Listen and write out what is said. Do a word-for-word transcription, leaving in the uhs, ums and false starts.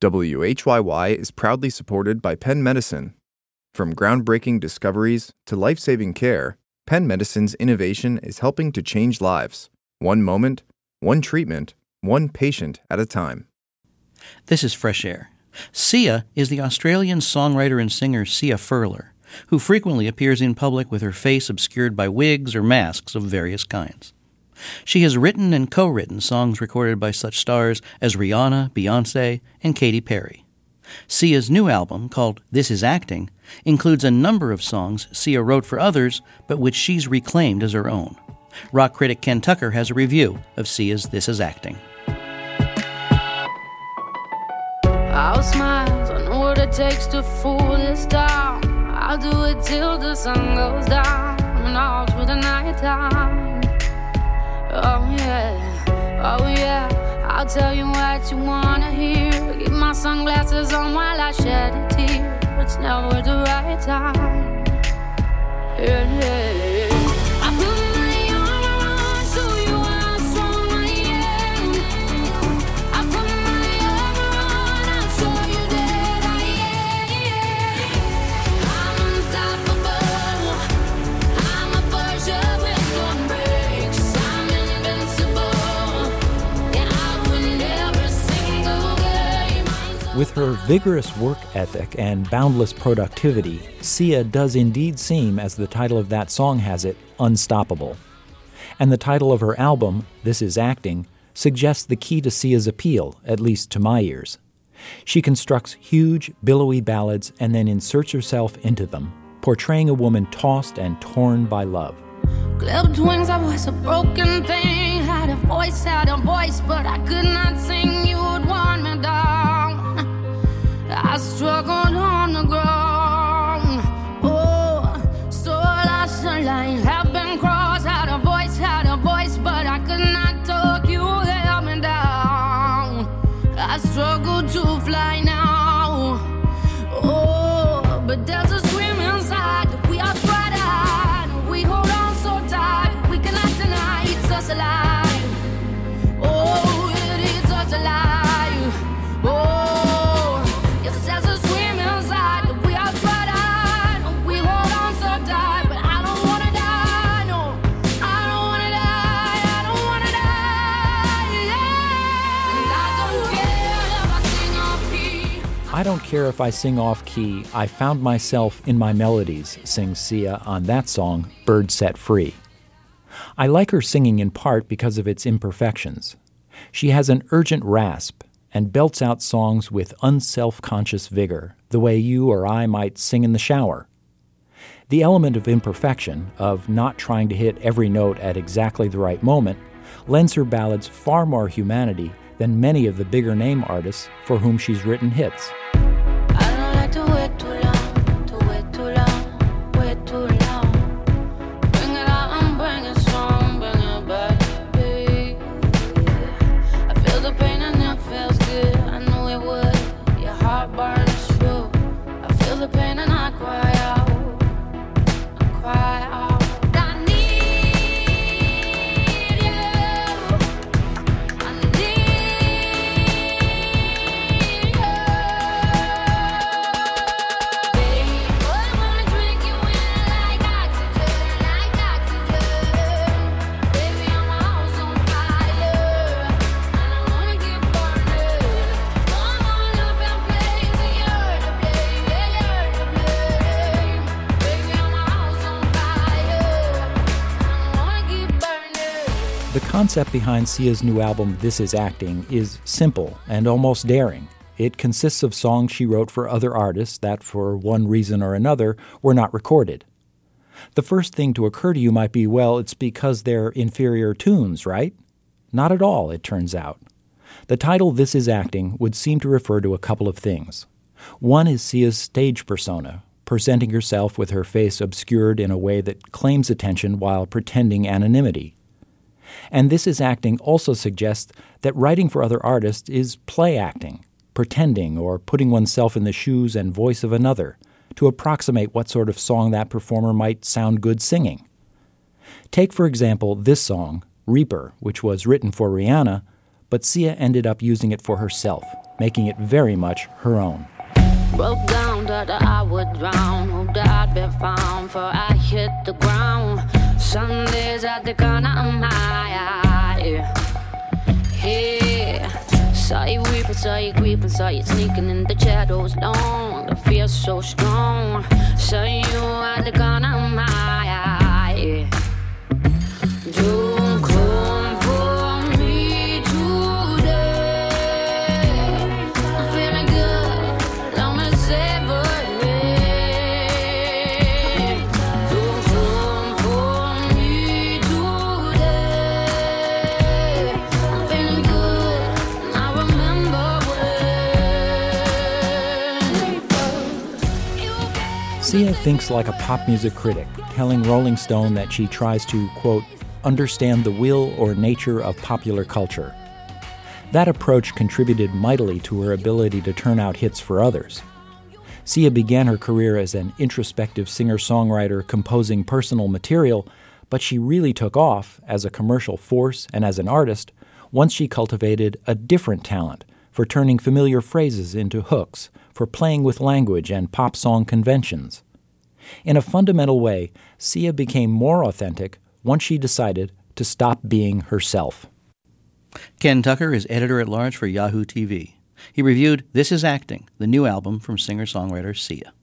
W H Y Y is proudly supported by Penn Medicine. From groundbreaking discoveries to life-saving care, Penn Medicine's innovation is helping to change lives, one moment, one treatment, one patient at a time. This is Fresh Air. Sia is the Australian songwriter and singer Sia Furler, who frequently appears in public with her face obscured by wigs or masks of various kinds. She has written and co-written songs recorded by such stars as Rihanna, Beyoncé, and Katy Perry. Sia's new album, called This Is Acting, includes a number of songs Sia wrote for others, but which she's reclaimed as her own. Rock critic Ken Tucker has a review of Sia's This Is Acting. I'll smile, I know what it takes to fool this town. I'll do it till the sun goes down and all through the night time. Oh yeah, oh yeah, I'll tell you what you wanna hear. Keep my sunglasses on while I shed a tear. It's never the right time. Yeah, yeah, yeah. I put my arm around so you are strong, I am. I put my arm around, I'll show you that I am. I'm unstoppable. I'm a Persia with no brakes. I'm invincible. Yeah, I win every single game. With her vigorous work ethic and boundless productivity, Sia does indeed seem, as the title of that song has it, unstoppable. And the title of her album, This Is Acting, suggests the key to Sia's appeal, at least to my ears. She constructs huge, billowy ballads and then inserts herself into them, portraying a woman tossed and torn by love. Clipped wings, I was a broken thing. Had a voice, had a voice, but I could not sing. You would want me down. I struggled on the ground. Oh, so lost the line. Have been crossed, had a voice, had a voice, but I could not talk. You held me down. I struggle to fly now. Oh, but there's a scream inside that we are frightened. We hold on so tight, we cannot deny it's us alive. Oh, it is us alive. Oh, yes, there's a scream inside that we are frightened. We hold on so tight, but I don't wanna die. No, I don't wanna die. I don't wanna die. Yeah. And I don't care if I sing off key. I don't care if I sing off key, I found myself in my melodies, sings Sia on that song, Bird Set Free. I like her singing in part because of its imperfections. She has an urgent rasp and belts out songs with unself-conscious vigor, the way you or I might sing in the shower. The element of imperfection, of not trying to hit every note at exactly the right moment, lends her ballads far more humanity than many of the bigger name artists for whom she's written hits. I don't like to wait too long, to wait too long, wait too long. Bring it on, bring it strong, bring it back, baby. I feel the pain and it feels good. I knew it would. Your heart burns through. I feel the pain and I cry out. I cry out. I need you. I need you. Baby, I wanna drink you in like oxygen, like oxygen. Baby, I'm a house on fire, and I wanna keep burning. I'm all up in flames, and you're to blame, yeah, you're to blame. Baby, I'm a house on fire, and I wanna keep burning. The concept behind Sia's new album, This Is Acting, is simple and almost daring. It consists of songs she wrote for other artists that, for one reason or another, were not recorded. The first thing to occur to you might be, well, it's because they're inferior tunes, right? Not at all, it turns out. The title This Is Acting would seem to refer to a couple of things. One is Sia's stage persona, presenting herself with her face obscured in a way that claims attention while pretending anonymity. And This Is Acting also suggests that writing for other artists is play acting, pretending or putting oneself in the shoes and voice of another to approximate what sort of song that performer might sound good singing. Take, for example, this song, Reaper, which was written for Rihanna, but Sia ended up using it for herself, making it very much her own. Broke down that I would drown. Hoped I'd be found, for I hit the ground. Some days at the corner of my eye. Yeah. Saw you weeping, saw you creeping, saw you sneaking in the shadows long. The fear so strong. Saw you at the corner of my eye. Don't come for me today. I'm feeling good, long as ever. Don't come for me today. I'm feeling good, and I remember when. Sia thinks like a pop music critic, telling Rolling Stone that she tries to, quote, understand the will or nature of popular culture. That approach contributed mightily to her ability to turn out hits for others. Sia began her career as an introspective singer-songwriter composing personal material, but she really took off as a commercial force and as an artist once she cultivated a different talent for turning familiar phrases into hooks, for playing with language and pop song conventions. In a fundamental way, Sia became more authentic once she decided to stop being herself. Ken Tucker is editor-at-large for Yahoo T V. He reviewed This Is Acting, the new album from singer-songwriter Sia.